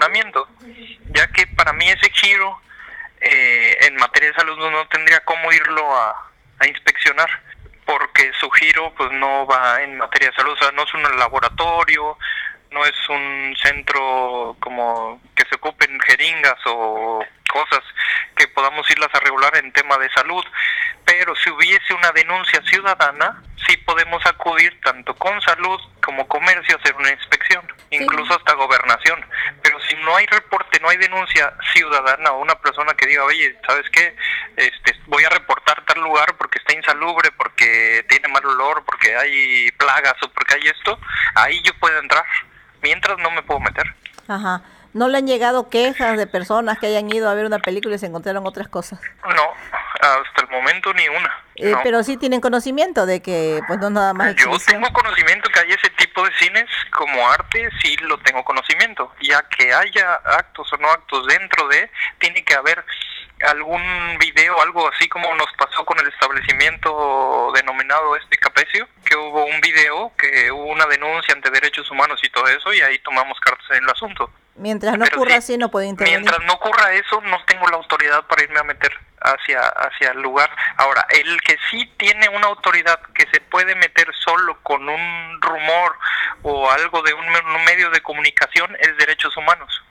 funcionamiento, ya que para mí ese giro en materia de salud no tendría cómo irlo a inspeccionar, porque su giro pues no va en materia de salud, o sea, no es un laboratorio, no es un centro como que se ocupen jeringas o cosas que podamos irlas a regular en tema de salud, pero si hubiese una denuncia ciudadana, sí podemos acudir tanto con salud como comercio a hacer una inspección, incluso hasta gobernación. Pero si no hay reporte, no hay denuncia ciudadana o una persona que diga, oye, ¿sabes qué? Voy a reportar tal lugar porque está insalubre, porque tiene mal olor, porque hay plagas o porque hay esto, ahí yo puedo entrar. Mientras no me puedo meter. Ajá. ¿No le han llegado quejas de personas que hayan ido a ver una película y se encontraron otras cosas? No, hasta el momento ni una. No. Pero sí tienen conocimiento de que, pues no nada más Yo tengo conocimiento que hay ese tipo de cines como arte, sí lo tengo conocimiento. Ya que haya actos o no actos dentro de, tiene que haber algún video, algo así como nos pasó con el establecimiento denominado Capecio, que hubo un video, que hubo una denuncia ante derechos humanos y todo eso, y ahí tomamos cartas en el asunto. Mientras no ocurra así, no puede intervenir. Mientras no ocurra eso, no tengo la autoridad para irme a meter hacia el lugar. Ahora, el que sí tiene una autoridad que se puede meter solo con un rumor o algo de un medio de comunicación es derechos humanos.